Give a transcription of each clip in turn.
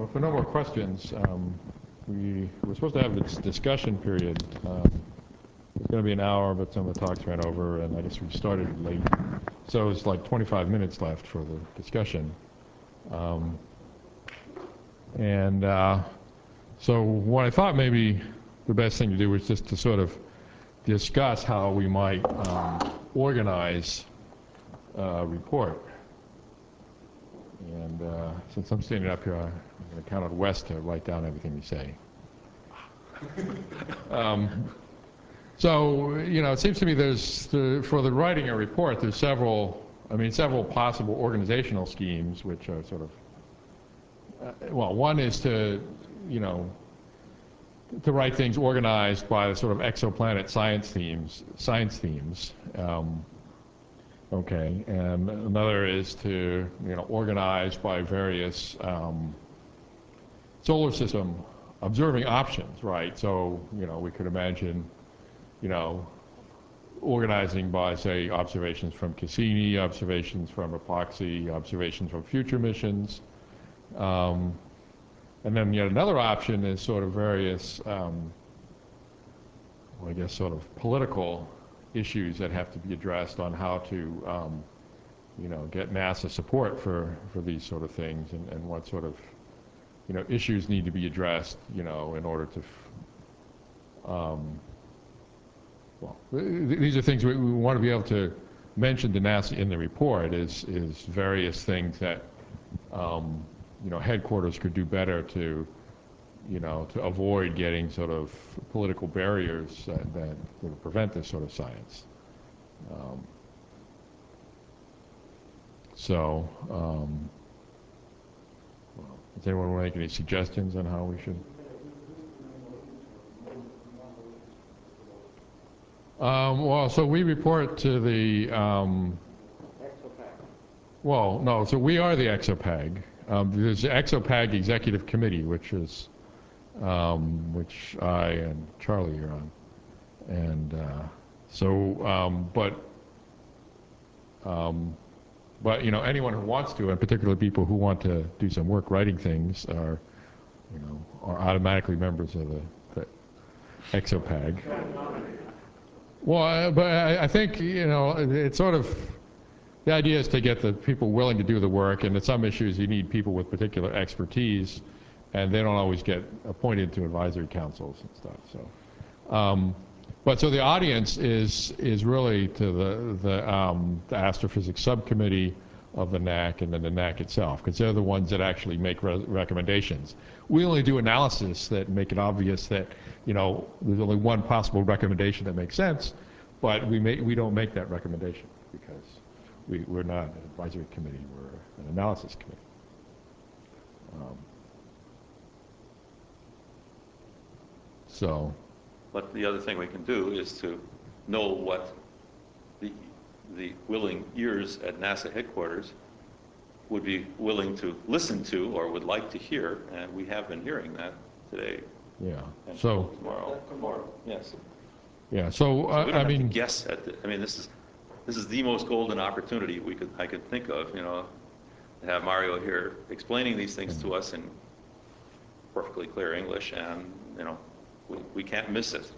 Well, if there are no more questions, we were supposed to have this discussion period. It's going to be an hour, but some of the talks ran over, and I guess we started late. So it's like 25 minutes left for the discussion. So what I thought maybe the best thing to do was just to sort of discuss how we might organize a report. And since I'm standing up here, I'm going to count on Wes to write down everything we say. So, you know, it seems to me for the writing a report, there's several possible organizational schemes, which are sort of, well, one is to, you know, to write things organized by the sort of exoplanet science themes. Okay, and another is to, you know, organize by various solar system observing options, right? So, you know, we could imagine, you know, organizing by, say, observations from Cassini, observations from EPOXI, observations from future missions. And then yet another option is sort of various, well, I guess, sort of political issues that have to be addressed on how to, you know, get NASA support for these sort of things, and what sort of, you know, issues need to be addressed, you know, in order to, well, these are things we want to be able to mention to NASA in the report is various things that, you know, headquarters could do better to, you know, to avoid getting sort of political barriers that would prevent this sort of science. Well, does anyone want to make any suggestions on how we should? Well, so we report to the, well, no, so we are the ExoPAG. There's the ExoPAG Executive Committee, which is, which I and Charlie are on. And but you know, anyone who wants to, and particularly people who want to do some work writing things, are, you know, are automatically members of the ExoPAG. Well, but I think, you know, it's sort of, the idea is to get the people willing to do the work, and at some issues you need people with particular expertise, and they don't always get appointed to advisory councils and stuff. So, but so the audience is really to the astrophysics subcommittee of the NAC, and then the NAC itself, because they're the ones that actually make recommendations. We only do analysis that make it obvious that, you know, there's only one possible recommendation that makes sense, but we don't make that recommendation because we're not an advisory committee, we're an analysis committee. But the other thing we can do is to know what the willing ears at NASA headquarters would be willing to listen to or would like to hear, and we have been hearing that today. Yeah. And so tomorrow. Yes. Yeah. So we don't have to guess at I mean, this is the most golden opportunity I could think of. You know, to have Mario here explaining these things to us in perfectly clear English, and you know, we can't miss it.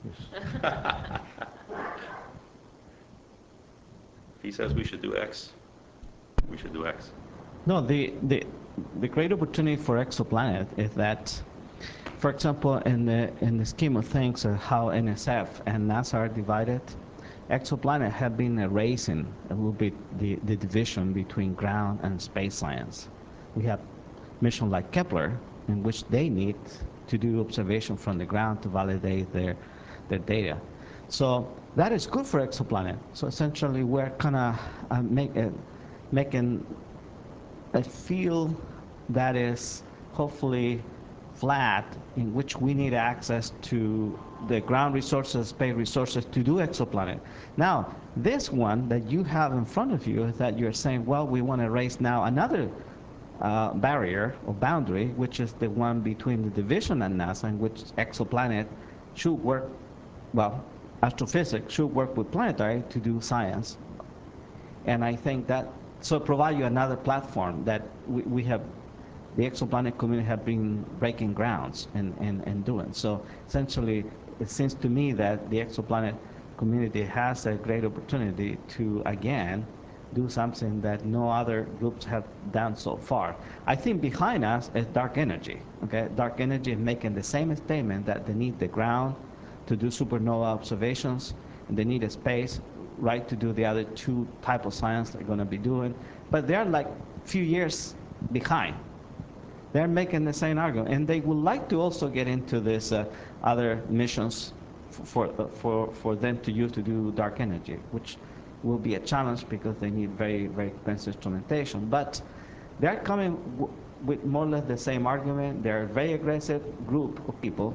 He says we should do X. We should do X. No, the great opportunity for Exoplanet is that, for example, in the scheme of things, how NSF and NASA are divided, Exoplanet have been erasing a little bit the division between ground and space science. We have missions like Kepler, in which they need to do observation from the ground to validate their data. So that is good for Exoplanet. So essentially, we're kind of making a field that is hopefully flat, in which we need access to the ground resources, space resources to do Exoplanet. Now, this one that you have in front of you is that you're saying, well, we want to raise now another barrier or boundary, which is the one between the division and NASA, in which Exoplanet should work, well, astrophysics should work with planetary to do science. And I think that, so provide you another platform that we have the exoplanet community have been breaking grounds and doing. So essentially, it seems to me that the exoplanet community has a great opportunity to, again, do something that no other groups have done so far. I think behind us is dark energy. Okay, dark energy is making the same statement that they need the ground to do supernova observations, and they need a space, right, to do the other two type of science they're going to be doing. But they're like a few years behind. They're making the same argument, and they would like to also get into this other missions for them to use to do dark energy, which will be a challenge because they need very, very expensive instrumentation. But they're coming with more or less the same argument. They're a very aggressive group of people,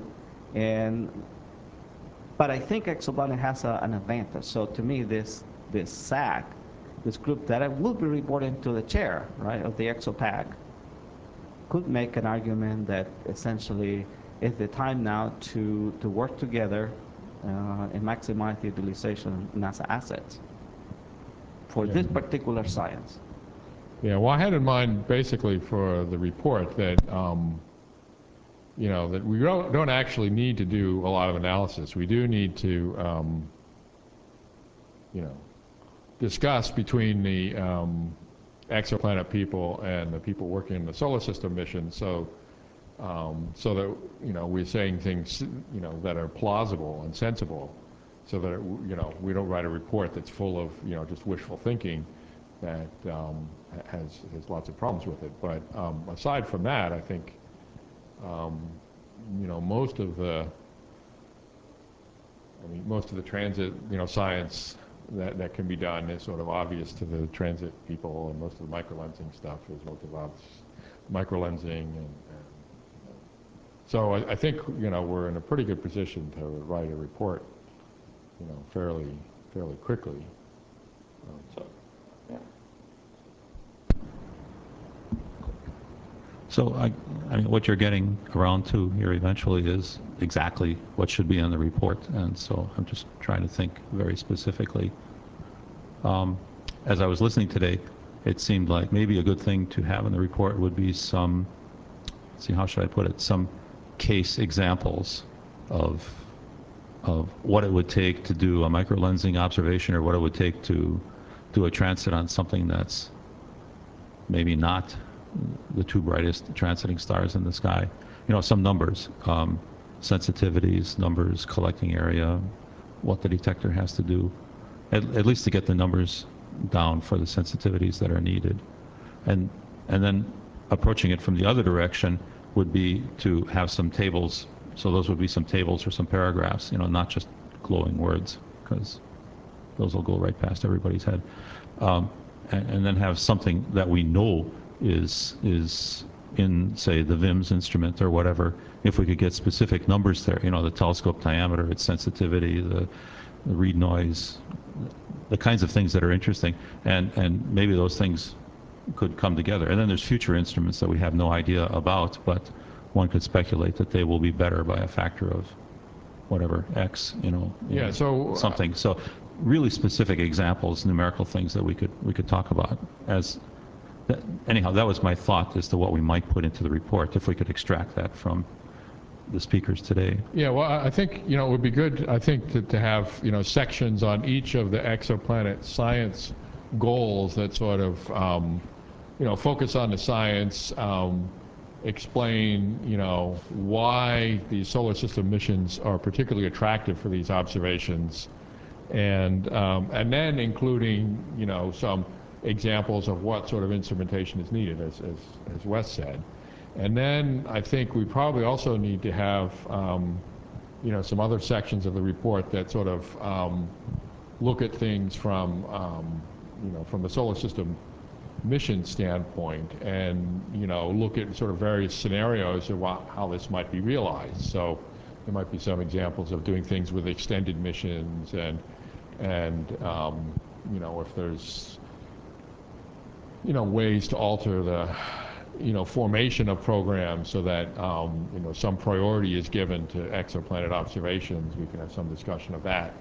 but I think Exoplanet has an advantage. So to me, this SAC, this group that will be reporting to the chair, right, of the ExoPAC, could make an argument that essentially it's the time now to work together and maximize the utilization of NASA assets for this particular science. Yeah, well, I had in mind basically for the report that, you know, that we don't actually need to do a lot of analysis. We do need to, you know, discuss between the exoplanet people and the people working in the solar system mission, so that, you know, we're saying things, you know, that are plausible and sensible, so that, you know, we don't write a report that's full of, you know, just wishful thinking that has lots of problems with it. But aside from that, I think, you know, most of the transit, you know, science that can be done is sort of obvious to the transit people, and most of the microlensing stuff is relative obvious. Microlensing, and so I think, you know, we're in a pretty good position to write a report, you know, fairly quickly. So, yeah. So I mean, what you're getting around to here eventually is exactly what should be in the report, and so I'm just trying to think very specifically. As I was listening today, it seemed like maybe a good thing to have in the report would be some, let's see, how should I put it, some case examples of what it would take to do a microlensing observation, or what it would take to do a transit on something that's maybe not the two brightest transiting stars in the sky. You know, some numbers, sensitivities, numbers, collecting area, what the detector has to do, at least to get the numbers down for the sensitivities that are needed. And then approaching it from the other direction would be to have some tables. So those would be some tables or some paragraphs, you know, not just glowing words, because those will go right past everybody's head. And then have something that we know is in, say, the VIMS instrument or whatever. If we could get specific numbers there, you know, the telescope diameter, its sensitivity, the read noise, the kinds of things that are interesting, and maybe those things could come together. And then there's future instruments that we have no idea about, but one could speculate that they will be better by a factor of whatever X, you know. Yeah. So something. So really specific examples, numerical things that we could talk about. Anyhow, that was my thought as to what we might put into the report if we could extract that from the speakers today. Yeah, well, I think, you know, it would be good, I think, to have, you know, sections on each of the exoplanet science goals that sort of, you know, focus on the science, explain, you know, why these solar system missions are particularly attractive for these observations, and then including, you know, some examples of what sort of instrumentation is needed, as Wes said. And then I think we probably also need to have, you know, some other sections of the report that sort of look at things from, you know, from the solar system mission standpoint, and, you know, look at sort of various scenarios of how this might be realized. So there might be some examples of doing things with extended missions, and you know, if there's, you know, ways to alter the, you know, formation of programs so that, you know, some priority is given to exoplanet observations. We can have some discussion of that.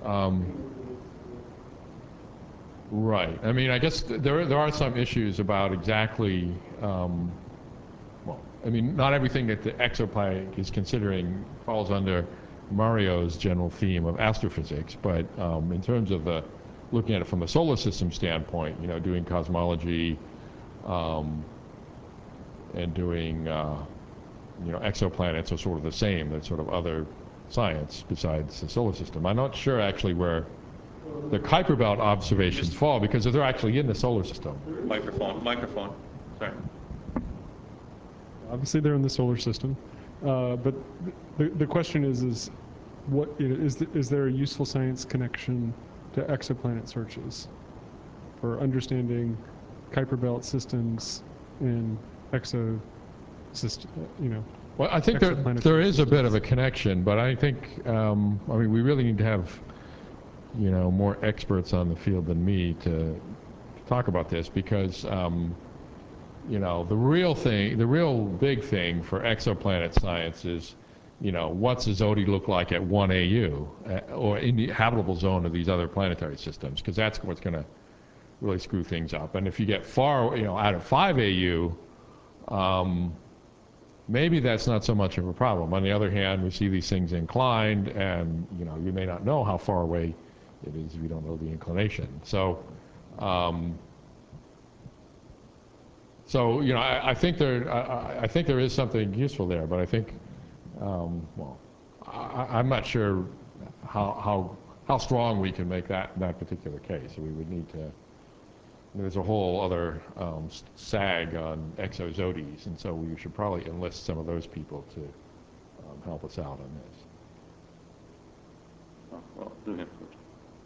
Right. I mean, I guess there are some issues about exactly, well, I mean, not everything that the exoplanet is considering falls under Mario's general theme of astrophysics, but in terms of looking at it from a solar system standpoint, you know, doing cosmology and doing, you know, exoplanets are sort of the same. They're sort of other science besides the solar system. I'm not sure actually where the Kuiper Belt observations fall because they're actually in the solar system. Microphone. Sorry. Obviously, they're in the solar system, but the question is what is there a useful science connection to exoplanet searches for understanding Kuiper Belt systems and Well, I think there is a bit of a connection, but I think I mean we really need to have, you know, more experts on the field than me to talk about this because, you know, the real big thing for exoplanet science is, you know, what's the Zodi look like at 1 AU or in the habitable zone of these other planetary systems, because that's what's going to really screw things up. And if you get far, you know, out of 5 AU, maybe that's not so much of a problem. On the other hand, we see these things inclined, and, you know, you may not know how far away it is if you don't know the inclination. So, you know, I think there is something useful there, but I think, well, I'm not sure how strong we can make that particular case. We would need to. There's a whole other sag on exozodis, and so we should probably enlist some of those people to help us out on this. Well, do him first.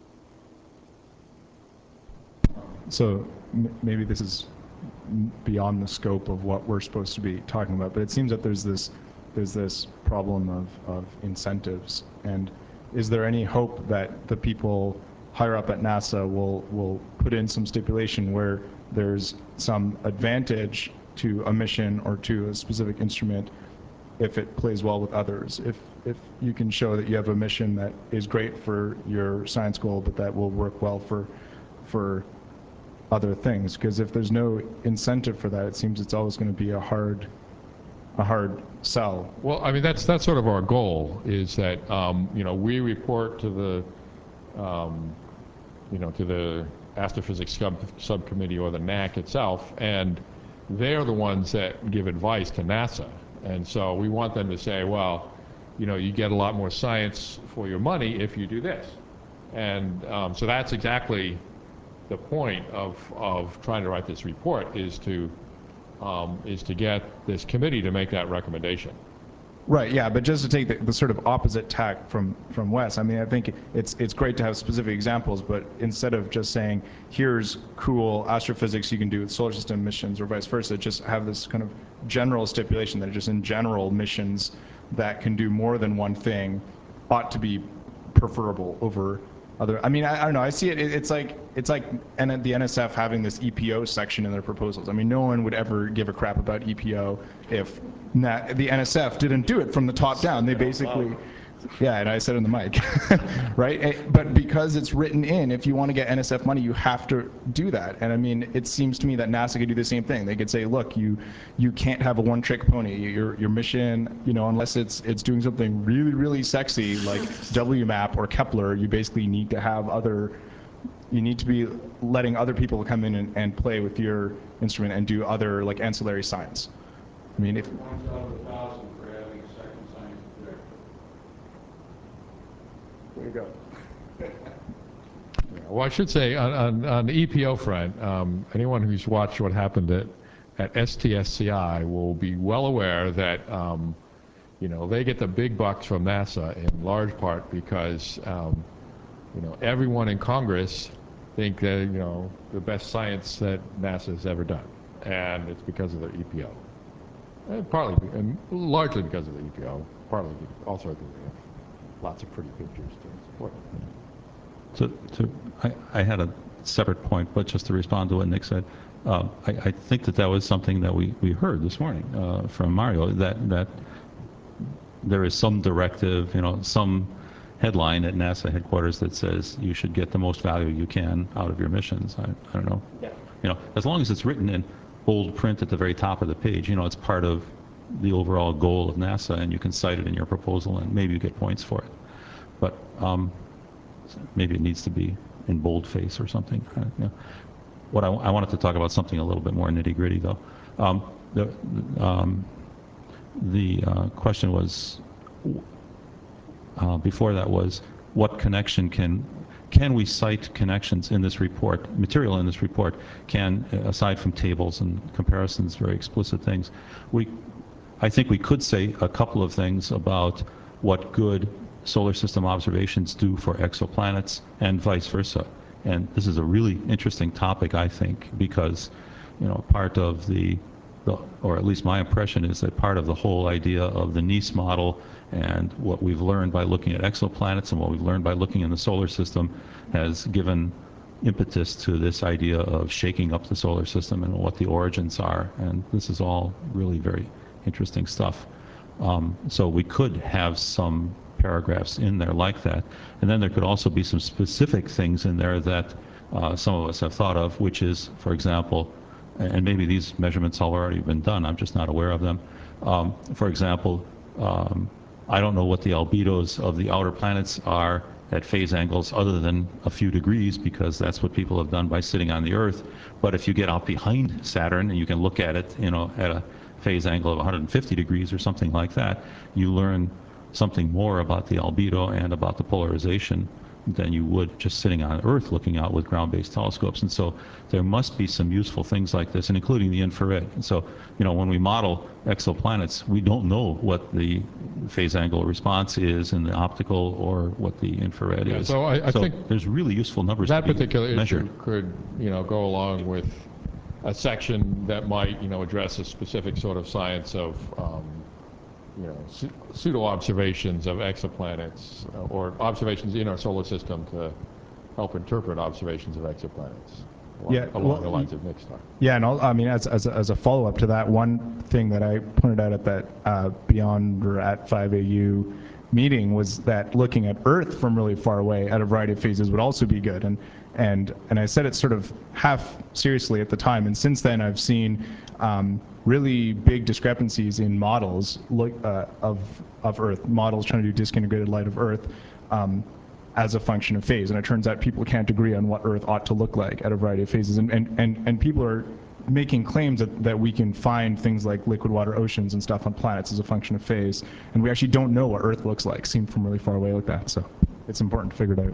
So maybe this is beyond the scope of what we're supposed to be talking about, but it seems that there's this problem of incentives. And is there any hope that the people higher up at NASA will put in some stipulation where there's some advantage to a mission or to a specific instrument if it plays well with others? If you can show that you have a mission that is great for your science goal, but that will work well for other things, because if there's no incentive for that, it seems it's always going to be a hard sell. Well, I mean, that's sort of our goal, is that, you know, we report to the, you know, to the astrophysics subcommittee or the NAC itself, and they're the ones that give advice to NASA. And so we want them to say, well, you know, you get a lot more science for your money if you do this. And so that's exactly the point of trying to write this report, is to get this committee to make that recommendation. Right, yeah, but just to take the sort of opposite tack from Wes, I mean, I think it's great to have specific examples, but instead of just saying, here's cool astrophysics you can do with solar system missions or vice versa, just have this kind of general stipulation that just in general missions that can do more than one thing ought to be preferable over other. I mean, I don't know. I see it. It's like the NSF having this EPO section in their proposals. I mean, no one would ever give a crap about EPO if the NSF didn't do it from the top down. They basically, yeah, and I said it in the mic, right? But because it's written in, if you want to get NSF money, you have to do that. And I mean, it seems to me that NASA could do the same thing. They could say, look, you can't have a one-trick pony. Your mission, you know, unless it's doing something really, really sexy like WMAP or Kepler, you basically need to have you need to be letting other people come in and play with your instrument and do other like ancillary science. I mean, if 1 out of 1,000 for having a second science objective. there you go. Yeah, well, I should say on the EPO front, anyone who's watched what happened at STSCI will be well aware that you know, they get the big bucks from NASA in large part because you know, everyone in Congress think that, you know, the best science that NASA has ever done, and it's because of their EPO. And largely because of the EPO, partly also because they have lots of pretty pictures to support. I had a separate point, but just to respond to what Nick said, I think that was something that we heard this morning from Mario, that there is some directive, you know, some headline at NASA headquarters that says you should get the most value you can out of your missions. I don't know. Yeah. You know, as long as it's written in bold print at the very top of the page, you know, it's part of the overall goal of NASA, and you can cite it in your proposal, and maybe you get points for it. But maybe it needs to be in boldface or something. You know. What I wanted to talk about something a little bit more nitty-gritty, though. The question was, before that was, what connection can we cite connections in this report, material in this report, aside from tables and comparisons, very explicit things. I think we could say a couple of things about what good solar system observations do for exoplanets and vice versa. And this is a really interesting topic, I think, because, you know, part of or at least my impression is that part of the whole idea of the NEAS model and what we've learned by looking at exoplanets and what we've learned by looking in the solar system has given impetus to this idea of shaking up the solar system and what the origins are. And this is all really very interesting stuff. So we could have some paragraphs in there like that. And then there could also be some specific things in there that some of us have thought of, which is, for example, and maybe these measurements have already been done, I'm just not aware of them. For example, I don't know what the albedos of the outer planets are at phase angles other than a few degrees, because that's what people have done by sitting on the Earth. But if you get out behind Saturn and you can look at it, you know, at a phase angle of 150 degrees or something like that, you learn something more about the albedo and about the polarization than you would just sitting on Earth looking out with ground-based telescopes. And so there must be some useful things like this, and including the infrared. And so, you know, when we model exoplanets, we don't know what the phase angle response is in the optical or what the infrared is. So I think there's really useful numbers that to be particular measured. issue could, you know, go along with a section that might, you know, address a specific sort of science of you know, pseudo observations of exoplanets or observations in our solar system to help interpret observations of exoplanets along the lines of Nick's talk. Yeah, and I mean, as a follow-up to that, one thing that I pointed out at that Beyond or at 5AU meeting was that looking at Earth from really far away at a variety of phases would also be good. And I said it sort of half seriously at the time, and since then I've seen really big discrepancies in models of Earth, models trying to do disk integrated light of Earth as a function of phase. And it turns out people can't agree on what Earth ought to look like at a variety of phases. And people are making claims that we can find things like liquid water oceans and stuff on planets as a function of phase. And we actually don't know what Earth looks like, seen from really far away like that. So it's important to figure it out.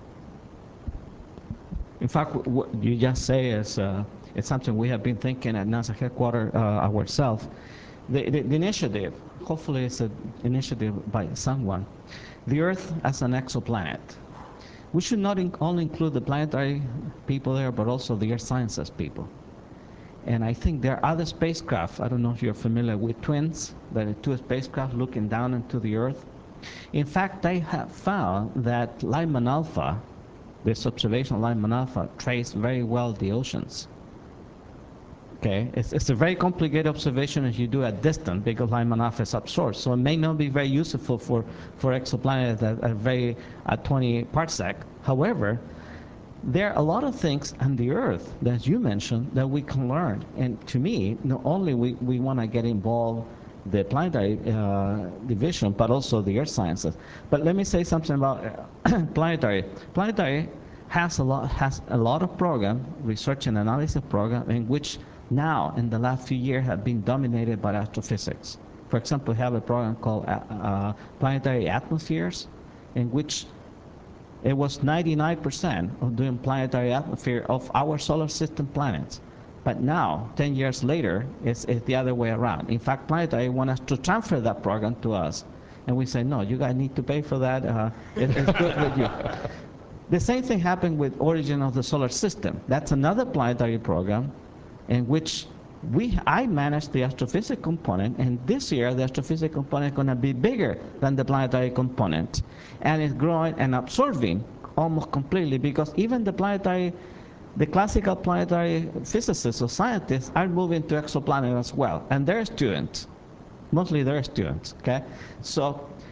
In fact, what you just say is it's something we have been thinking at NASA headquarters ourselves. The initiative, hopefully it's an initiative by someone, the Earth as an exoplanet. We should not only include the planetary people there, but also the Earth sciences people. And I think there are other spacecraft, I don't know if you're familiar with TWINS, that are two spacecraft looking down into the Earth. In fact, they have found that Lyman Alpha, this observation Lyman Alpha, trace very well the oceans. Okay, it's a very complicated observation if you do at distance because Lyman Alpha is absorbed. So it may not be very useful for exoplanets at 20 parsec. However, there are a lot of things on the Earth that you mentioned that we can learn. And to me, not only we want to get involved the planetary division, but also the Earth sciences. But let me say something about planetary. Planetary has a lot of program, research and analysis program, in which now in the last few years have been dominated by astrophysics. For example, we have a program called Planetary Atmospheres, in which it was 99% of doing planetary atmosphere of our solar system planets. But now, 10 years later, it's the other way around. In fact, Planetary want us to transfer that program to us. And we say, no, you guys need to pay for that. It's good with you. The same thing happened with Origin of the Solar System. That's another planetary program in which I manage the astrophysics component, and this year the astrophysics component is going to be bigger than the planetary component. And it's growing and absorbing almost completely, because even the classical planetary physicists or scientists are moving to exoplanets as well, and they're students. Mostly they're students, okay? So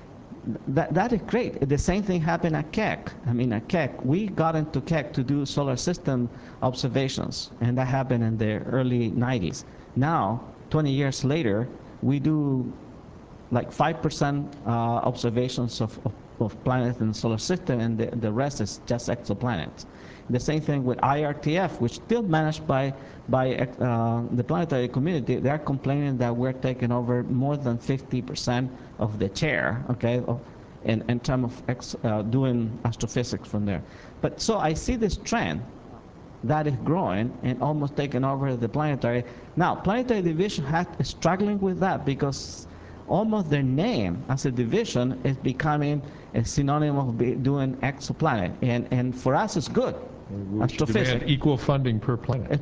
That is great. The same thing happened at Keck. I mean, at Keck, we got into Keck to do solar system observations, and that happened in the early 90s. Now, 20 years later, we do like 5% observations of planets in the solar system, and the rest is just exoplanets. The same thing with IRTF, which is still managed by the planetary community. They're complaining that we're taking over more than 50% of the chair, okay, in terms of doing astrophysics from there. But so I see this trend that is growing and almost taking over the planetary. Now, planetary division is struggling with that because almost their name as a division is becoming a synonym of doing exoplanet, and for us it's good. We should demand equal funding per planet.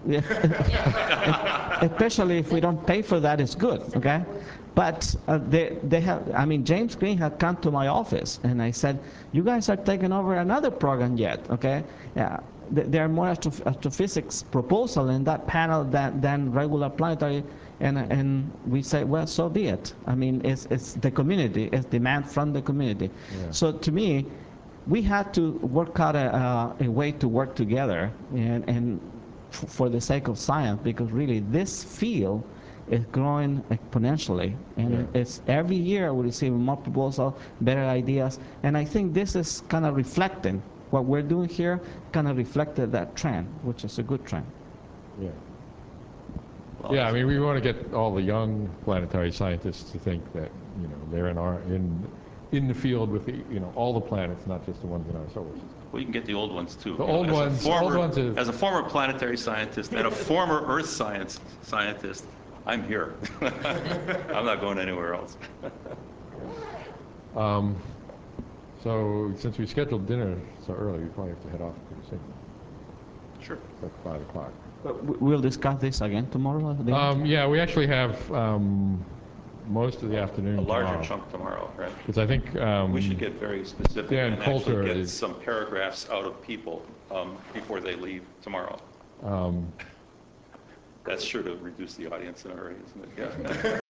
Especially if we don't pay for that, it's good, okay? But they have, I mean, James Green had come to my office, and I said, you guys are taking over another program yet, okay? Yeah, there are more astrophysics proposal in that panel than regular planetary, and we say, well, so be it. I mean, it's the community, it's demand from the community. Yeah. So to me, we had to work out a way to work together and for the sake of science, because really this field is growing exponentially, and yeah. It's every year we receive more proposals, better ideas, and I think this is kind of reflecting what we're doing here, kind of reflected that trend, which is a good trend. Yeah. Yeah, I mean, we want to get all the young planetary scientists to think that, you know, they're in the field with the, you know, all the planets, not just the ones in our solar system. Well, you can get the old ones too. The old ones. As a former planetary scientist and a former Earth scientist, I'm here. I'm not going anywhere else. So since we scheduled dinner so early, we probably have to head off pretty soon. Sure. It's like 5 o'clock. But we'll discuss this again tomorrow? Yeah, we actually have most of the afternoon A larger tomorrow. chunk tomorrow, right? Because I think we should get very specific Dan and Coulter actually get some paragraphs out of people before they leave tomorrow. That's sure to reduce the audience in a hurry, isn't it?